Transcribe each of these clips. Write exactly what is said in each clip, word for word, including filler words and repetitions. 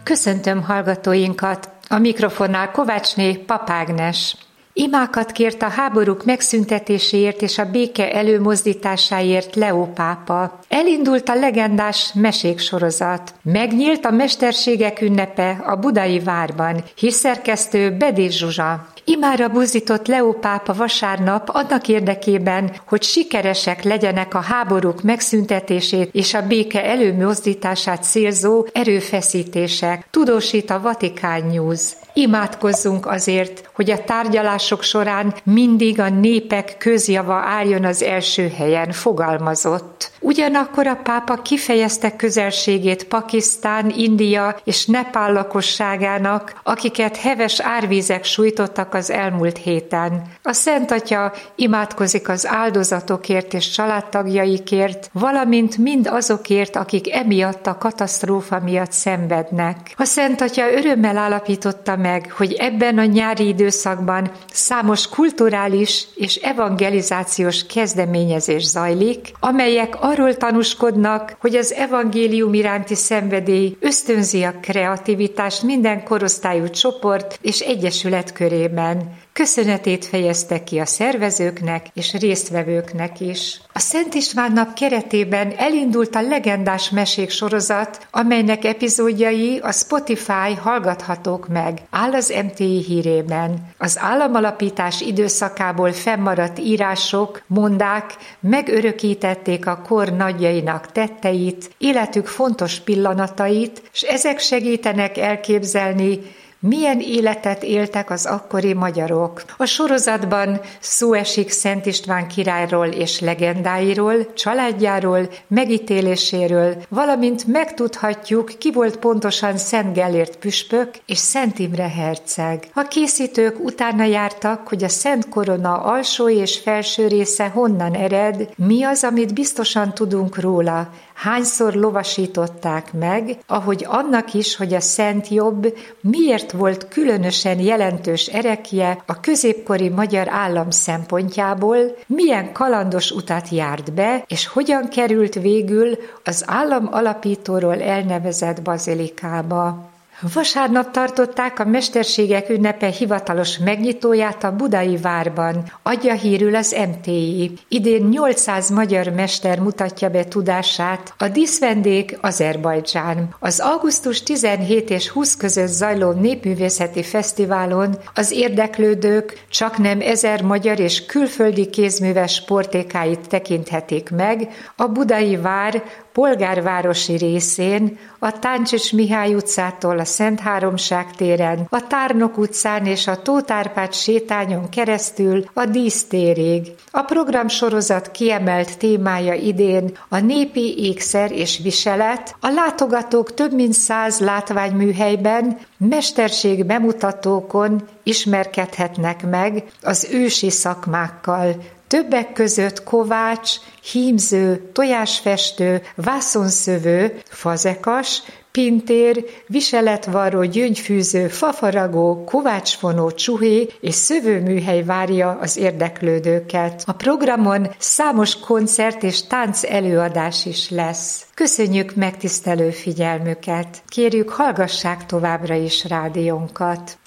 Köszöntöm hallgatóinkat, a mikrofonnál Kovácsné Pap Ágnes. Imákat kért a háborúk megszüntetéséért és a béke előmozdításáért Leó pápa. Elindult a legendás mesék sorozat. Megnyílt a mesterségek ünnepe a budai várban. Hírszerkesztő Bedés Zsuzsa. Imára buzdított Leó pápa vasárnap annak érdekében, hogy sikeresek legyenek a háborúk megszüntetését és a béke előmozdítását célzó erőfeszítések, tudósít a Vatikán News. Imádkozzunk azért, hogy a tárgyalások során mindig a népek közjava álljon az első helyen, fogalmazott. Ugyanakkor a pápa kifejezte közelségét Pakisztán, India és Nepál lakosságának, akiket heves árvízek sújtottak az elmúlt héten. A Szent Atya imádkozik az áldozatokért és családtagjaikért, valamint mind azokért, akik emiatt a katasztrófa miatt szenvednek. A Szent Atya örömmel állapította meg, hogy ebben a nyári időszakban számos kulturális és evangelizációs kezdeményezés zajlik, amelyek arról tanúskodnak, hogy az evangélium iránti szenvedély ösztönzi a kreativitást minden korosztályú csoport és egyesület körében. Köszönetét fejezte ki a szervezőknek és résztvevőknek is. A Szent István nap keretében elindult a legendás mesék sorozat, amelynek epizódjai a Spotify hallgathatók meg, áll az em té i hírében. Az államalapítás időszakából fennmaradt írások, mondák megörökítették a kor nagyjainak tetteit, életük fontos pillanatait, és ezek segítenek elképzelni, milyen életet éltek az akkori magyarok. A sorozatban szó esik Szent István királyról és legendáiról, családjáról, megítéléséről, valamint megtudhatjuk, ki volt pontosan Szent Gellért püspök és Szent Imre herceg. A készítők utána jártak, hogy a Szent Korona alsó és felső része honnan ered, mi az, amit biztosan tudunk róla, hányszor lovasították meg, ahogy annak is, hogy a Szent Jobb miért volt különösen jelentős erekje a középkori magyar állam szempontjából, milyen kalandos utat járt be, és hogyan került végül az állam alapítóról elnevezett bazilikába. Vasárnap tartották a mesterségek ünnepe hivatalos megnyitóját a budai várban, adja hírül az em té i. Idén nyolcszáz magyar mester mutatja be tudását, a díszvendég Azerbajdzsán. Az augusztus tizenhét és húsz között zajló népművészeti fesztiválon az érdeklődők csaknem ezer magyar és külföldi kézműves sportékáit tekinthetik meg a budai vár polgárvárosi részén, a Táncsics Mihály utcától a Szent Háromság téren, a Tárnok utcán és a Tóth Árpád sétányon keresztül a dísztérig. A programsorozat kiemelt témája idén a népi ékszer és viselet, a látogatók több mint száz látványműhelyben, mesterség bemutatókon ismerkedhetnek meg az ősi szakmákkal, többek között kovács, hímző, tojásfestő, vászonszövő, fazekas, pintér, viseletvarró, gyöngyfűző, fafaragó, kovácsfonó, csuhé és szövőműhely várja az érdeklődőket. A programon számos koncert és tánc előadás is lesz. Köszönjük megtisztelő figyelmüket! Kérjük, hallgassák továbbra is rádiónkat!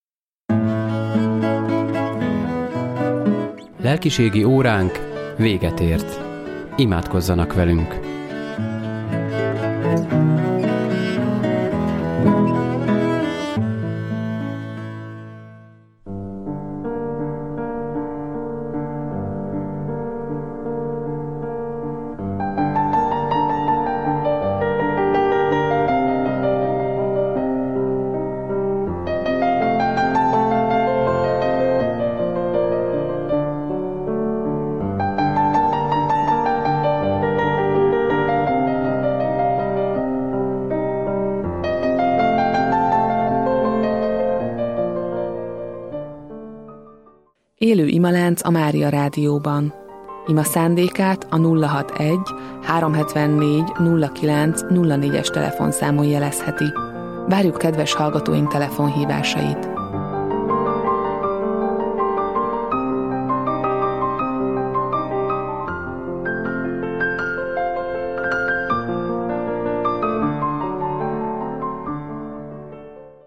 Lelkiségi óránk véget ért. Imádkozzanak velünk! Élő imalánc a Mária Rádióban. Ima szándékát a nulla hatvanegy háromszázhetvennégy nulla kilenc nulla négyes telefonszámon jelezheti. Várjuk kedves hallgatóink telefonhívásait.